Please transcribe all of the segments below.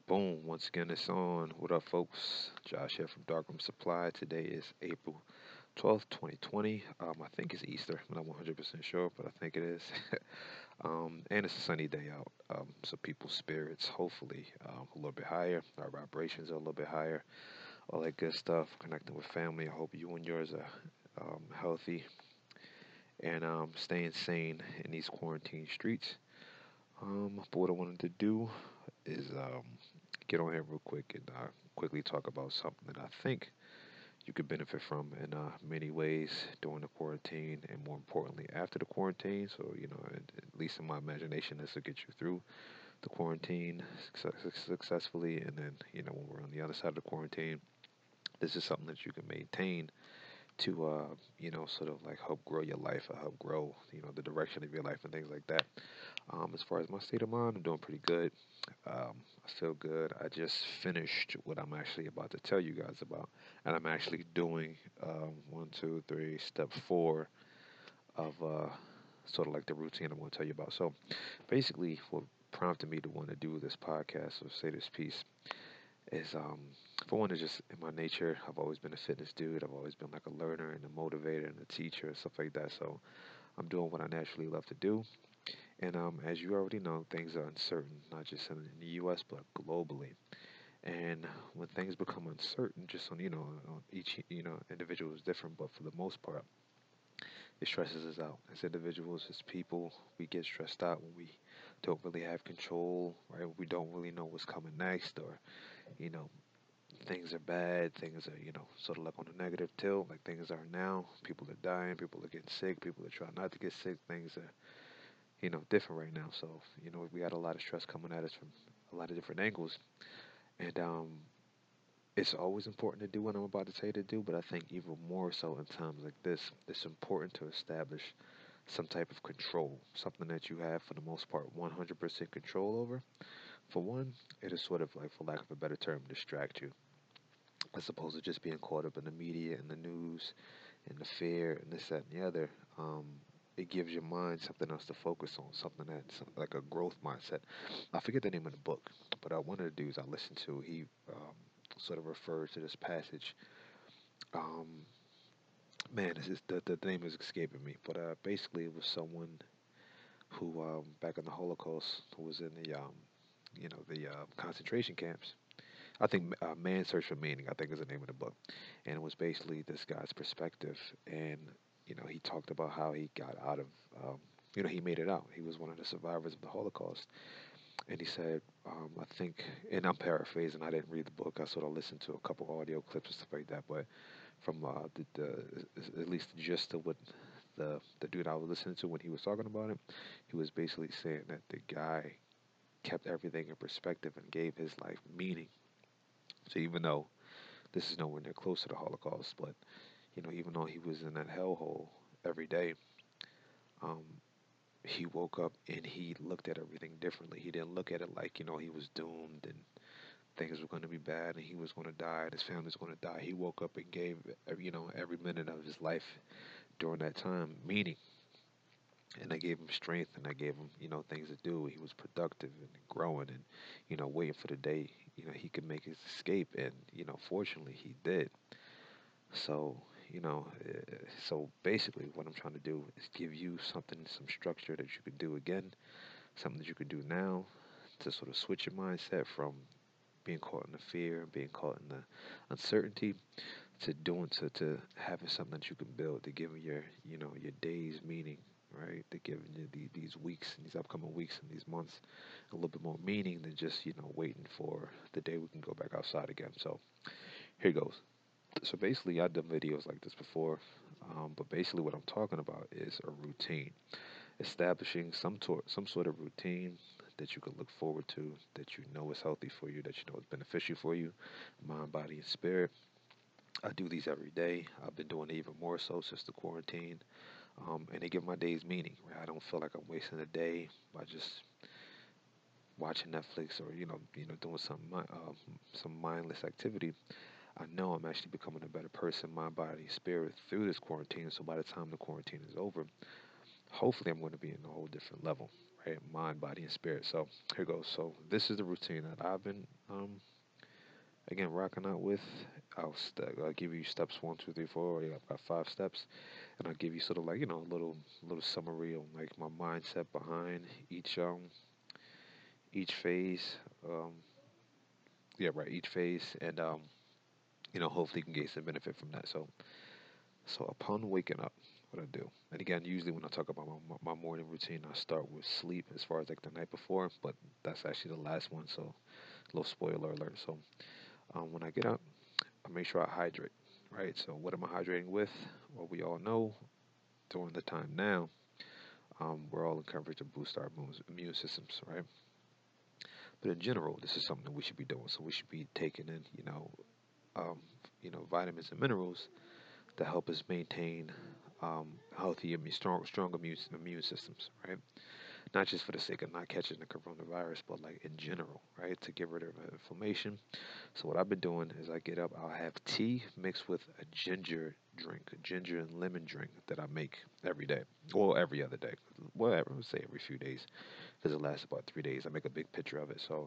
Boom, once again it's on. What up, folks? Josh here from Darkroom Supply. Today is April 12th, 2020. I think it's Easter. I'm not 100% sure, but I think it is. And it's a sunny day out. So people's spirits, hopefully, a little bit higher. Our vibrations are a little bit higher. All that good stuff. Connecting with family. I hope you and yours are healthy and staying sane in these quarantine streets. But what I wanted to do is get on here real quick and quickly talk about something that I think you could benefit from in many ways during the quarantine and more importantly after the quarantine. So, at least in my imagination, this will get you through the quarantine successfully. And then, when we're on the other side of the quarantine, this is something that you can maintain to sort of like help grow your life or help grow the direction of your life and things like that. As far as my state of mind, I'm doing pretty good. I feel good. I just finished what I'm actually about to tell you guys about, and I'm actually doing one, two, three, step four of sort of like the routine I'm going to tell you about. So, basically, what prompted me to want to do this podcast or say this piece is for one, it's just in my nature. I've always been a fitness dude. I've always been like a learner and a motivator and a teacher and stuff like that. So I'm doing what I naturally love to do. And as you already know, things are uncertain, not just in the U.S. but globally. And when things become uncertain, just on each individual is different, but for the most part, it stresses us out. As individuals, as people, we get stressed out when we don't really have control, right? We don't really know what's coming next, or you know, things are bad, things are, sort of like on the negative tilt, like things are now. People are dying, people are getting sick, people are trying not to get sick. Things are, different right now. So, we got a lot of stress coming at us from a lot of different angles. And it's always important to do what I'm about to tell you to do, but I think even more so in times like this, it's important to establish some type of control, something that you have for the most part 100% control over. For one, it is sort of like, for lack of a better term, distract you as opposed to just being caught up in the media and the news and the fear and this, that, and the other. It gives your mind something else to focus on, something that's like a growth mindset. I forget the name of the book, but one of the dudes I listened to, he sort of refers to this passage. Um, Man, this is the name is escaping me, but basically it was someone who back in the Holocaust who was in the concentration camps. I think Man's Search for Meaning, I think is the name of the book. And it was basically this guy's perspective. And, he talked about how he got out of, he made it out. He was one of the survivors of the Holocaust. And he said, I think, and I'm paraphrasing, I didn't read the book. I sort of listened to a couple audio clips and stuff like that. But from at least the gist of what the dude I was listening to when he was talking about it, he was basically saying that the guy kept everything in perspective and gave his life meaning. So even though this is nowhere near close to the Holocaust, but even though he was in that hellhole every day, um, he woke up and he looked at everything differently. He didn't look at it like he was doomed and things were going to be bad and he was going to die and his family was going to die. He woke up and gave every minute of his life during that time meaning. And I gave him strength and I gave him, things to do. He was productive and growing and, waiting for the day, he could make his escape. And, fortunately he did. So, so basically what I'm trying to do is give you something, some structure that you could do again, something that you could do now to sort of switch your mindset from being caught in the fear, being caught in the uncertainty, to having something that you can build, to giving your days meaning, right? To giving you these weeks, these upcoming weeks and these months a little bit more meaning than just waiting for the day we can go back outside again. So here goes. So basically, I've done videos like this before, but basically what I'm talking about is a routine, establishing some sort of routine that you can look forward to, that you know is healthy for you, that you know is beneficial for you, mind, body, and spirit. I do these every day. I've been doing it even more so since the quarantine, and they give my days meaning. Right? I don't feel like I'm wasting a day by just watching Netflix or doing some mindless activity. I know I'm actually becoming a better person, mind, body, spirit through this quarantine. So by the time the quarantine is over, hopefully I'm going to be in a whole different level. right? Mind, body, and spirit. So here goes. So this is the routine that I've been again rocking out with. I'll give you steps one, two, three, four. Already I've got 5 steps, and I'll give you sort of like a little summary on like my mindset behind each phase. Um, yeah, right, each phase, and hopefully you can get some benefit from that. So upon waking up, what I do, and again, usually when I talk about my morning routine, I start with sleep as far as like the night before, but that's actually the last one. So a little spoiler alert. So when I get up, I make sure I hydrate. Right. So what am I hydrating with? Well, we all know during the time now, we're all encouraged to boost our immune systems, right? But in general, this is something that we should be doing. So we should be taking in, um, vitamins and minerals to help us maintain healthy, strong immune systems, right? Not just for the sake of not catching the coronavirus, but like in general, right? To get rid of inflammation. So what I've been doing is I get up, I'll have tea mixed with a ginger drink, a ginger and lemon drink that I make every day, well every other day, whatever. I would say every few days, because it lasts about 3 days. I make a big picture of it, so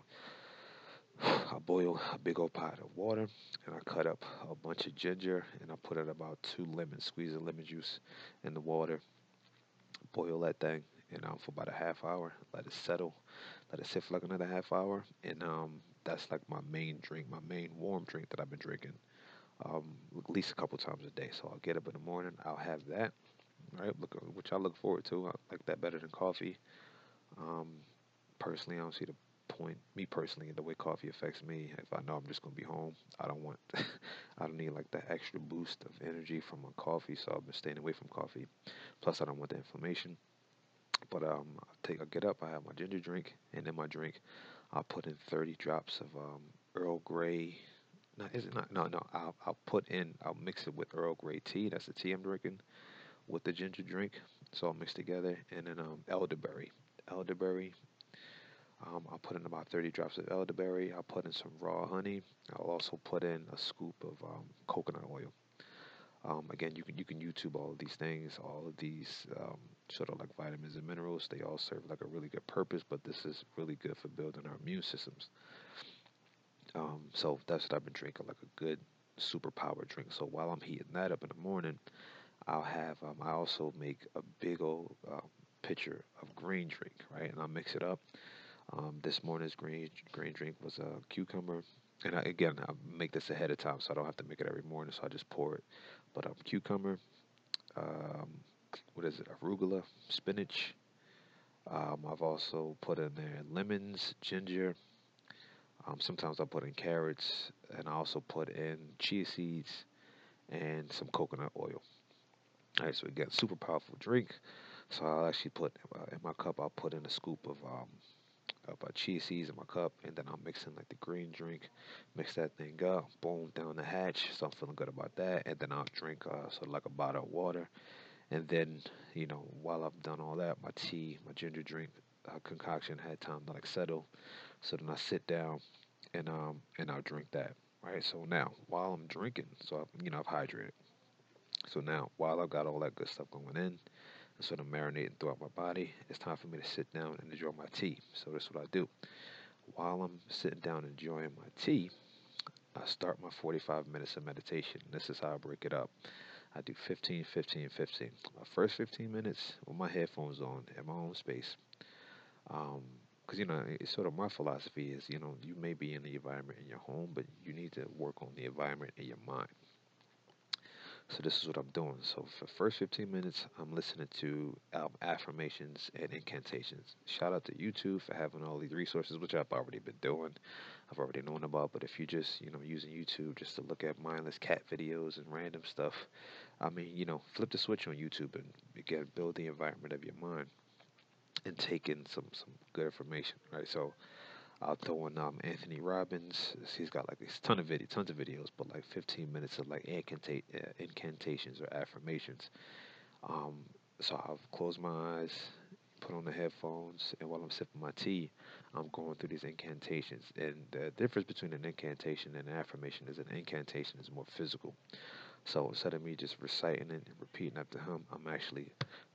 I boil a big old pot of water, and I cut up a bunch of ginger, and I put in about 2 lemons, squeeze the lemon juice in the water, boil that thing, and for about a half hour, let it settle, let it sit for like another half hour, and that's like my main drink, my main warm drink that I've been drinking at least a couple times a day. So I'll get up in the morning, I'll have that, right? Which I look forward to. I like that better than coffee. Um, Personally, I don't see the point. Me personally, the way coffee affects me, if I know I'm just gonna be home, I don't want, I don't need like that extra boost of energy from a coffee. So I've been staying away from coffee. Plus, I don't want the inflammation. But I get up, I have my ginger drink, and in my drink, I'll put in 30 drops of Earl Grey. No, is it not? No, no. I'll mix it with Earl Grey tea. That's the tea I'm drinking with the ginger drink. So I'll mix together, and then elderberry. Elderberry. I'll put in about 30 drops of elderberry. I'll put in some raw honey. I'll also put in a scoop of coconut oil. Again, you can YouTube all of these things, all of these sort of like vitamins and minerals. They all serve like a really good purpose, but this is really good for building our immune systems. So that's what I've been drinking, like a good superpower drink. So while I'm heating that up in the morning, I also make a big old pitcher of green drink, right? And I mix it up. This morning's green drink was a cucumber, and I make this ahead of time, so I don't have to make it every morning. So I just pour it. But cucumber, um, what is it? Arugula, spinach. I've also put in there lemons, ginger. Sometimes I put in carrots, and I also put in chia seeds and some coconut oil. All right, so again, super powerful drink. So I'll actually put in my cup. I'll put in a scoop of chia seeds in my cup, and then I'll mix in like the green drink, mix that thing up, boom, down the hatch. So I'm feeling good about that, and then I'll drink sort of like a bottle of water, and then while I've done all that, my tea, my ginger drink concoction had time to like settle. So then I sit down and I'll drink that. Right. So now while I'm drinking, so I've hydrated. So now while I've got all that good stuff going in and sort of marinating throughout my body, it's time for me to sit down and enjoy my tea. So that's what I do. While I'm sitting down enjoying my tea, I start my 45 minutes of meditation. This is how I break it up. I do 15, 15, 15. My first 15 minutes with my headphones on in my own space. Um, because it's sort of my philosophy is you may be in the environment in your home, but you need to work on the environment in your mind. So this is what I'm doing. So for the first 15 minutes, I'm listening to affirmations and incantations. Shout out to YouTube for having all these resources, which I've already been doing. I've already known about. But if you just using YouTube just to look at mindless cat videos and random stuff, I mean flip the switch on YouTube and again build the environment of your mind and take in some good information. Right. So I'll throw in Anthony Robbins. He's got like a tons of videos, but like 15 minutes of like incantations or affirmations. Um, so I'll close my eyes, put on the headphones, and while I'm sipping my tea, I'm going through these incantations. And the difference between an incantation and an affirmation is an incantation is more physical. So instead of me just reciting it and repeating after him, I'm actually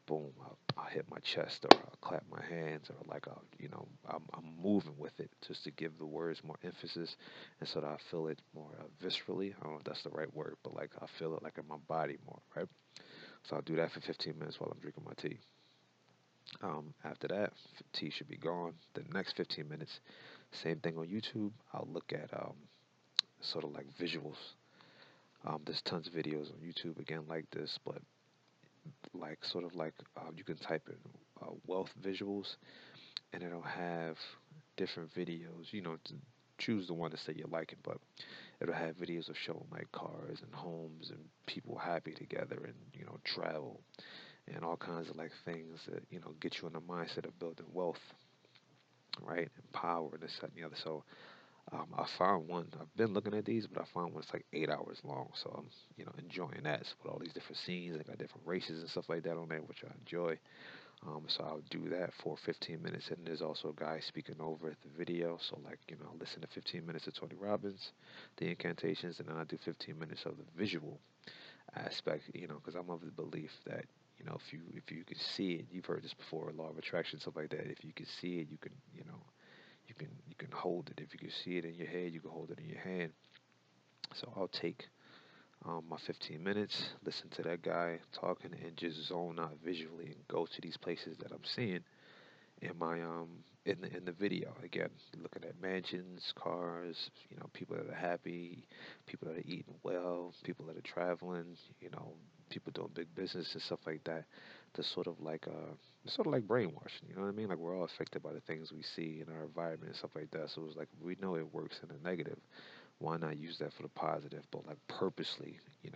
boom, I'll hit my chest or I'll clap my hands or like I'm moving with it just to give the words more emphasis and so that I feel it more viscerally. I don't know if that's the right word, but like I feel it like in my body more, right? So I'll do that for 15 minutes while I'm drinking my tea. After that, tea should be gone. The next 15 minutes, same thing on YouTube. I'll look at sort of like visuals. There's tons of videos on YouTube again like this, but like sort of like you can type in wealth visuals, and it'll have different videos. To choose the one that say you like it, but it'll have videos of showing like cars and homes and people happy together and travel and all kinds of like things that get you in the mindset of building wealth, right? And power and this that, and the other. So I found one. I've been looking at these, but I found one that's like 8 hours long. So I'm enjoying that. So with all these different scenes, I got different races and stuff like that on there, which I enjoy. So I'll do that for 15 minutes, and there's also a guy speaking over the video. So like I listen to 15 minutes of Tony Robbins, the incantations, and then I do 15 minutes of the visual aspect. Because I'm of the belief that if you can see it, you've heard this before, law of attraction, stuff like that. If you can see it, you can hold it. If you can see it in your head, you can hold it in your hand. So I'll take my 15 minutes, listen to that guy talking, and just zone out visually and go to these places that I'm seeing in my in the video. Again, looking at mansions, cars, people that are happy, people that are eating well, people that are traveling, people doing big business and stuff like that. To sort of like brainwashing. You know what I mean? Like we're all affected by the things we see in our environment and stuff like that. So it's like we know it works in the negative. Why not use that for the positive? But like purposely,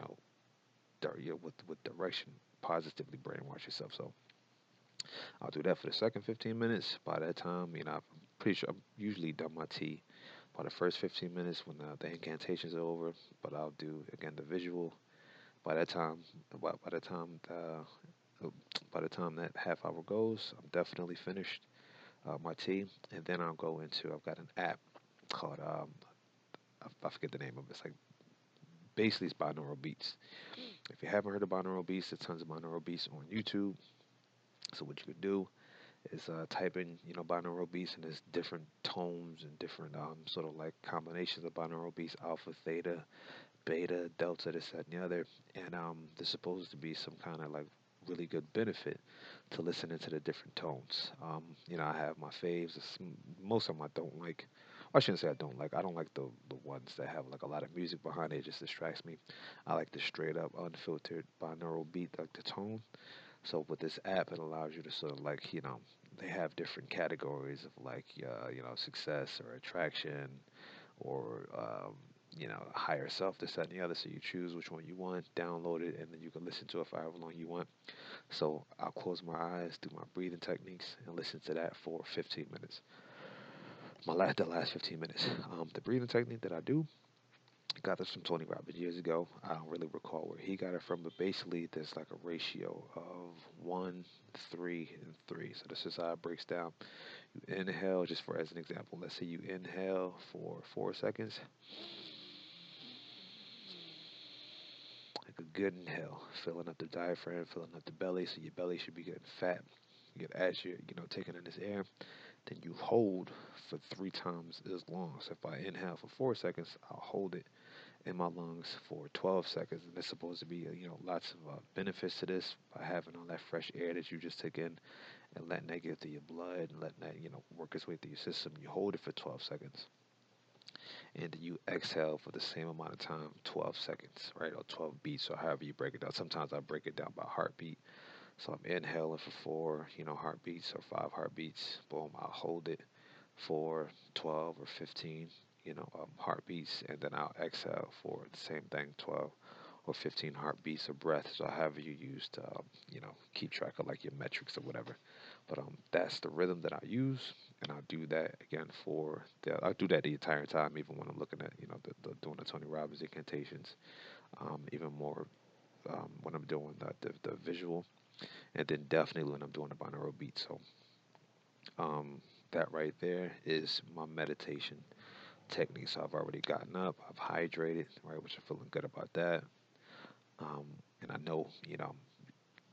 with direction, positively brainwash yourself. So I'll do that for the second 15 minutes. By that time, I'm pretty sure I'm usually done my tea by the first 15 minutes when the incantations are over. But I'll do again the visual. By that time, by the time by the time that half hour goes, I'm definitely finished my tea, and then I'll go into. I've got an app called I forget the name of it. It's like basically it's binaural beats. If you haven't heard of binaural beats, there's tons of binaural beats on YouTube. So what you could do is type in binaural beats, and there's different tones and different sort of like combinations of binaural beats: alpha, theta, beta, delta, this, that, and the other. And there's supposed to be some kind of like really good benefit to listening to the different tones. I have my faves. Most of them I don't like. I shouldn't say I don't like. I don't like the ones that have like a lot of music behind it. It just distracts me. I like the straight up, unfiltered binaural beat, like the tone. So with this app, it allows you to sort of like, they have different categories of like, success or attraction or, higher self, this, that, and the other. So you choose which one you want, download it, and then you can listen to it for however long you want. So I'll close my eyes, do my breathing techniques, and listen to that for 15 minutes. The last 15 minutes. The breathing technique that I do, got this from Tony Robbins years ago. I don't really recall where he got it from, but basically there's like a ratio of 1, 3, and 3. So this is how it breaks down. You inhale, just for as an example, let's say you inhale for 4 seconds, like a good inhale, filling up the diaphragm, filling up the belly, so your belly should be getting fat. As you're, taking in this air, then you hold for 3 times as long. So if I inhale for 4 seconds, I'll hold it in my lungs for 12 seconds. And there's supposed to be, lots of benefits to this by having all that fresh air that you just took in and letting that get through your blood and letting that, work its way through your system. You hold it for 12 seconds. And then you exhale for the same amount of time, 12 seconds, right? Or 12 beats, or however you break it down. Sometimes I break it down by heartbeat. So I'm inhaling for 4, heartbeats or 5 heartbeats. Boom, I'll hold it for 12 or 15, heartbeats, and then I'll exhale for the same thing, 12 or 15 heartbeats of breath. So however you use to, keep track of like your metrics or whatever. But that's the rhythm that I use, and I'll do that again I'll do that the entire time, even when I'm looking at, doing the Tony Robbins incantations. Even more when I'm doing the visual, and then definitely when I'm doing the binaural beat. So um, that right there is my meditation technique. So I've already gotten up, I've hydrated, right, which I'm feeling good about that. And I know,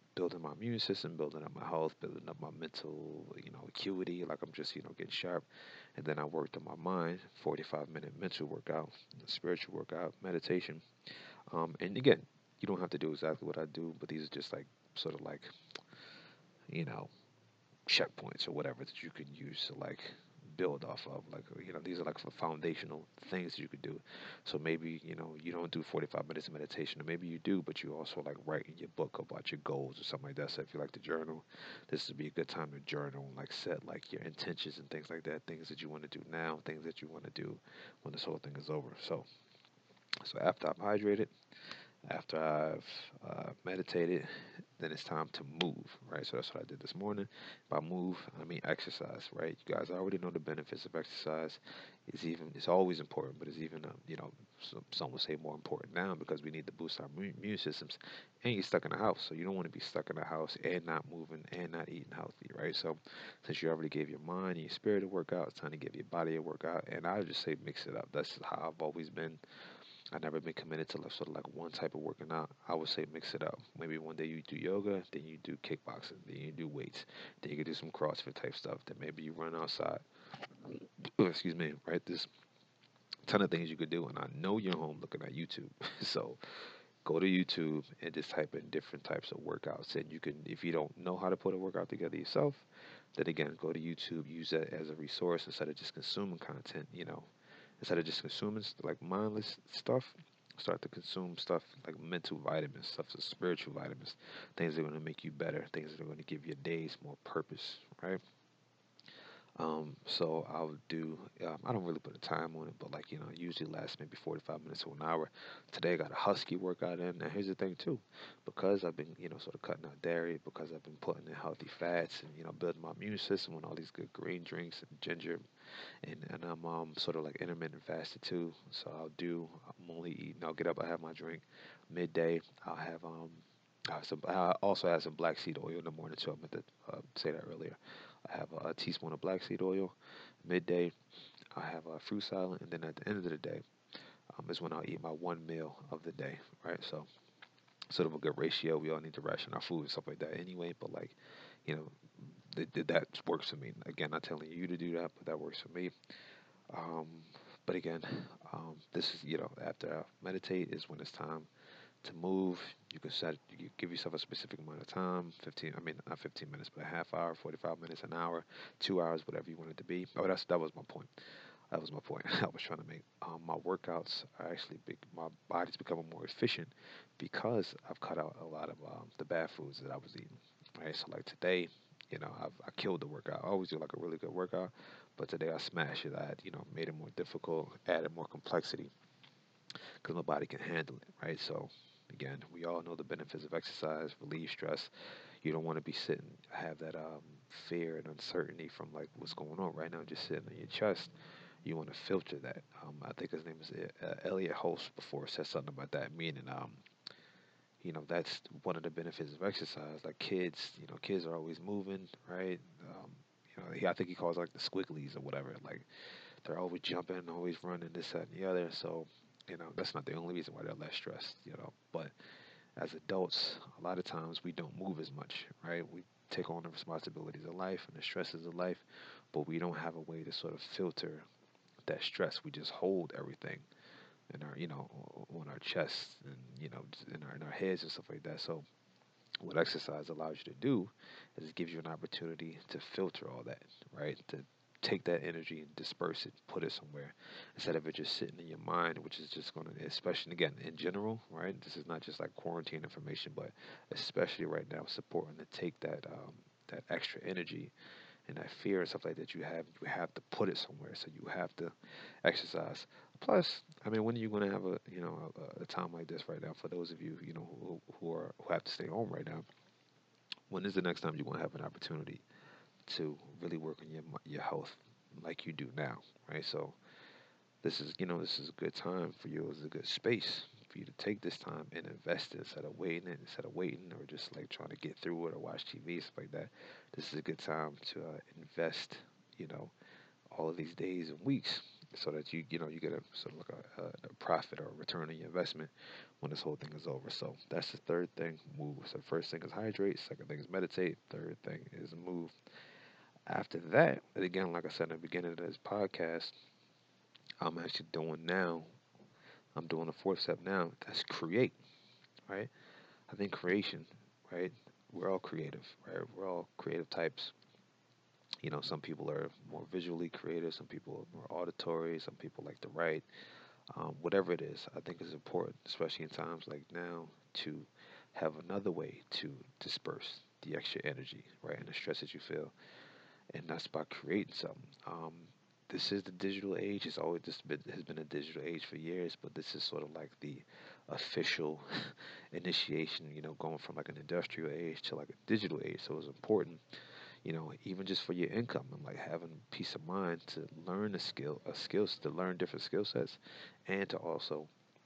building my immune system, building up my health, building up my mental, acuity. Like I'm just, getting sharp. And then I worked on my mind, 45-minute mental workout, spiritual workout, meditation. And again, you don't have to do exactly what I do, but these are just like sort of like, you know, checkpoints or whatever that you can use to like build off of. Like, these are like for foundational things you could do. So maybe, you don't do 45 minutes of meditation, or maybe you do, but you also like write in your book about your goals or something like that. So if you like to journal, this would be a good time to journal and like set like your intentions and things like that, things that you want to do now, things that you want to do when this whole thing is over. So after I'm hydrated, after I've meditated, then it's time to move, right? So that's what I did this morning. By move, I mean exercise, right? You guys already know the benefits of exercise. It's always important, but it's even, some would say more important now because we need to boost our immune systems. And you're stuck in the house, so you don't want to be stuck in the house and not moving and not eating healthy, right? So since you already gave your mind and your spirit a workout, it's time to give your body a workout. And I would just say mix it up. That's how I've always been. I've never been committed to like sort of like one type of working out. I would say mix it up. Maybe one day you do yoga, then you do kickboxing, then you do weights, then you can do some CrossFit type stuff. Then maybe you run outside. Excuse me, right? There's a ton of things you could do, and I know you're home looking at YouTube. So go to YouTube and just type in different types of workouts. And you can, if you don't know how to put a workout together yourself, then again, go to YouTube, use that as a resource instead of just consuming content, instead of just consuming like mindless stuff. Start to consume stuff like mental vitamins, stuff like spiritual vitamins, things that are going to make you better, things that are going to give your days more purpose, right? So I'll do. I don't really put a time on it, but like usually lasts maybe 45 minutes to an hour. Today I got a husky workout in. Now here's the thing too, because I've been sort of cutting out dairy, because I've been putting in healthy fats and building my immune system with all these good green drinks and ginger, and I'm sort of like intermittent fasted too. So I'm only eating. I'll get up. I have my drink midday. I also have some black seed oil in the morning too. I meant to say that earlier. I have a teaspoon of black seed oil. Midday, I have a fruit salad, and then at the end of the day is when I'll eat my one meal of the day. Right, so sort of a good ratio. We all need to ration our food and stuff like that anyway. But like, you know, that works for me. Again, not telling you to do that, but that works for me. Um, but again, this is after I meditate is when it's time to move. You give yourself a specific amount of time, 15, I mean, not 15 minutes, but a half hour, 45 minutes, an hour, 2 hours, whatever you want it to be. Oh, that was my point. That was my point I was trying to make. My workouts are actually big. My body's becoming more efficient because I've cut out a lot of the bad foods that I was eating. Right. So like today, I killed the workout. I always do like a really good workout, but today I smashed it. I had, made it more difficult, added more complexity because my body can handle it. Right. So again, we all know the benefits of exercise, relieve stress. You don't want to be sitting, have that fear and uncertainty from like what's going on right now, just sitting in your chest. You want to filter that. I think his name is Elliot Holst before said something about that, meaning that's one of the benefits of exercise. Like kids, kids are always moving, right? I think he calls it like the squigglies or whatever. Like they're always jumping, always running, this, that, and the other. So, that's not the only reason why they're less stressed, But as adults, a lot of times we don't move as much, right? We take on the responsibilities of life and the stresses of life, but we don't have a way to sort of filter that stress. We just hold everything in our, on our chests and, in our heads and stuff like that. So what exercise allows you to do is it gives you an opportunity to filter all that, right? To take that energy and disperse it, put it somewhere instead of it just sitting in your mind, which is just going to, especially again in general, right? This is not just like quarantine information, but especially right now, it's important to take that extra energy and that fear and stuff like that you have to put it somewhere. So you have to exercise. Plus, I mean, when are you going to have a time like this right now? For those of you who have to stay home right now, when is the next time you're going to have an opportunity to really work on your health like you do now, right? So this is a good time for you. It's a good space for you to take this time and invest it instead of waiting or just like trying to get through it or watch TV stuff like that. This is a good time to invest, you know, all of these days and weeks so that you get a sort of like a profit or a return on your investment when this whole thing is over. So that's the third thing, move. So first thing is hydrate, second thing is meditate, third thing is move. After that, and again, like I said in the beginning of this podcast, I'm actually doing now. I'm doing the fourth step now. That's create, right? I think creation, right? We're all creative, right? We're all creative types. Some people are more visually creative, some people are more auditory, some people like to write. Whatever it is, I think it's important, especially in times like now, to have another way to disperse the extra energy, right, and the stress that you feel, and that's by creating something. This is the digital age. It's always this been, has been a digital age for years, but this is sort of like the official initiation. Going from like an industrial age to like a digital age. So it's important, even just for your income and like having peace of mind to learn to learn different skill sets, and to also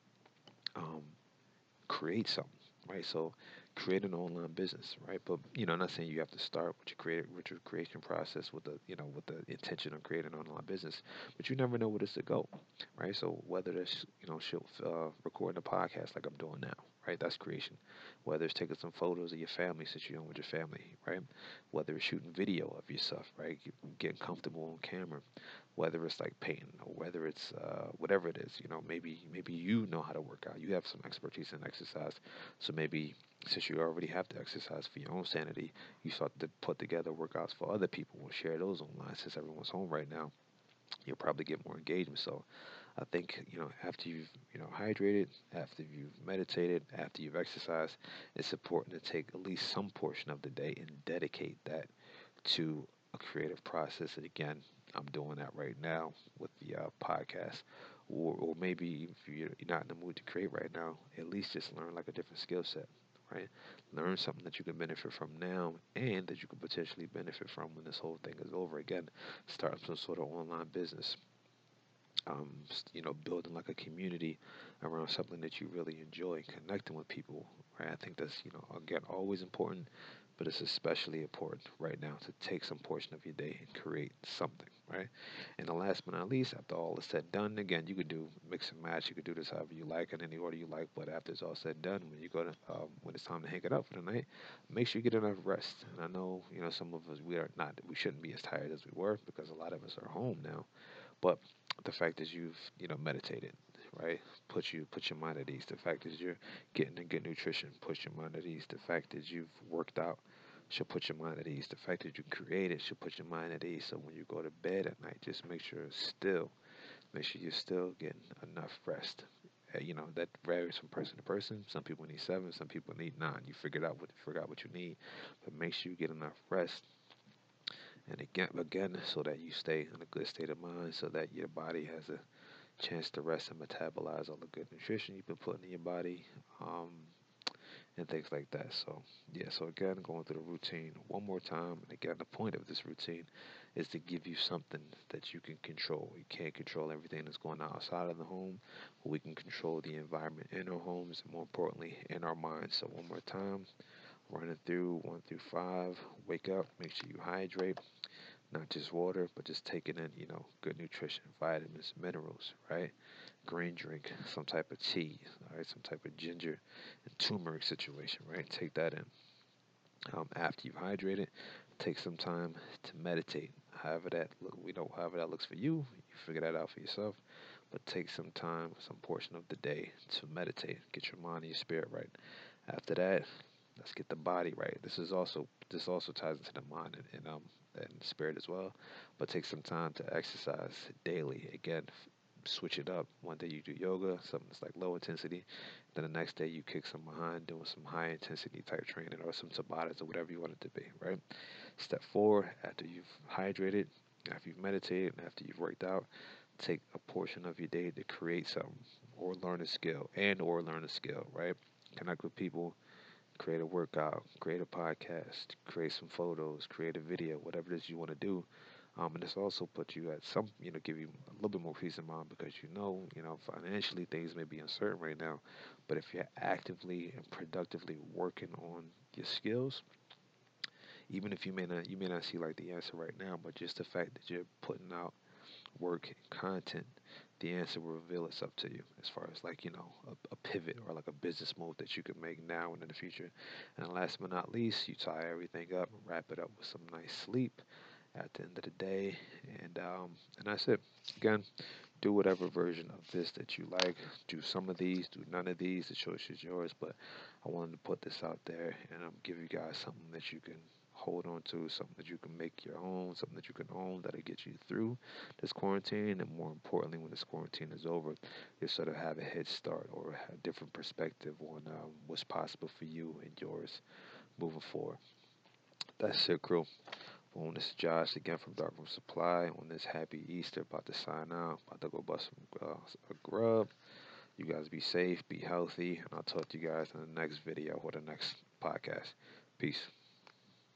um, create something, right? So create an online business, right? But I'm not saying you have to start with your creation process with the intention of creating an online business, but you never know where this to go, right? So whether it's recording a podcast like I'm doing now, right? That's creation. Whether it's taking some photos of your family since you're with your family, right? Whether it's shooting video of yourself, right? Getting comfortable on camera, whether it's like painting or whether it's whatever it is. Maybe you know how to work out. You have some expertise in exercise, so maybe since you already have to exercise for your own sanity, you start to put together workouts for other people and share those online. Since everyone's home right now, you'll probably get more engagement. So I think after you've hydrated, after you've meditated, after you've exercised, it's important to take at least some portion of the day and dedicate that to a creative process. And again, I'm doing that right now with the podcast. Or maybe if you're not in the mood to create right now, at least just learn like a different skill set, right? Learn something that you can benefit from now and that you can potentially benefit from when this whole thing is over. Again, start some sort of online business. Building like a community around something that you really enjoy, connecting with people, right? I think that's, again, always important, but it's especially important right now to take some portion of your day and create something, right? And the last but not least, after all is said and done, again, you could do mix and match. You could do this however you like in any order you like, but after it's all said and done, when it's time to hang it up for the night, make sure you get enough rest. And I know, some of us, we shouldn't be as tired as we were because a lot of us are home now, but the fact is you've meditated, right? Put your mind at ease. The fact is you're getting a good nutrition. Put your mind at ease. The fact is you've worked out should put your mind at ease. The fact that you created should put your mind at ease. So when you go to bed at night, just make sure you're still getting enough rest. That varies from person to person. Some people need 7, some people need 9. You forgot what you need, but make sure you get enough rest. And again, so that you stay in a good state of mind, so that your body has a chance to rest and metabolize all the good nutrition you've been putting in your body, um, and things like that. So, yeah, so again, going through the routine one more time. And again, the point of this routine is to give you something that you can control. You can't control everything that's going on outside of the home, but we can control the environment in our homes and, more importantly, in our minds. So, one more time, running through 1 through 5. Wake up, make sure you hydrate, not just water, but just taking in, good nutrition, vitamins, minerals, right? Green drink, some type of tea, all right, some type of ginger and turmeric situation, right? Take that in. After you've hydrated, take some time to meditate. However that looks for you, you figure that out for yourself. But take some time, some portion of the day to meditate. Get your mind and your spirit right. After that, let's get the body right. This also ties into the mind and spirit as well. But take some time to exercise daily. Again, switch it up. One day you do yoga, something that's like low intensity. Then the next day you kick some behind doing some high intensity type training or some Tabatas or whatever you want it to be, right? Step 4, after you've hydrated, after you've meditated, and after you've worked out, take a portion of your day to create something or learn a skill, right? Connect with people, create a workout, create a podcast, create some photos, create a video, whatever it is you want to do. And this also puts you at give you a little bit more peace of mind because financially things may be uncertain right now, but if you're actively and productively working on your skills, even if you may not see like the answer right now, but just the fact that you're putting out work, and content, the answer will reveal itself to you as far as like, a pivot or like a business move that you could make now and in the future. And last but not least, you tie everything up and wrap it up with some nice sleep at the end of the day. And that's it. Again, do whatever version of this that you like. Do some of these, do none of these. The choice is yours. But I wanted to put this out there and give you guys something that you can hold on to, something that you can make your own, something that you can own that'll get you through this quarantine. And more importantly, when this quarantine is over, you sort of have a head start or a different perspective on what's possible for you and yours moving forward. That's it, crew. Well, this is Josh again from Darkroom Supply on this happy Easter. About to sign out. About to go bust a grub. You guys be safe, be healthy, and I'll talk to you guys in the next video or the next podcast. Peace.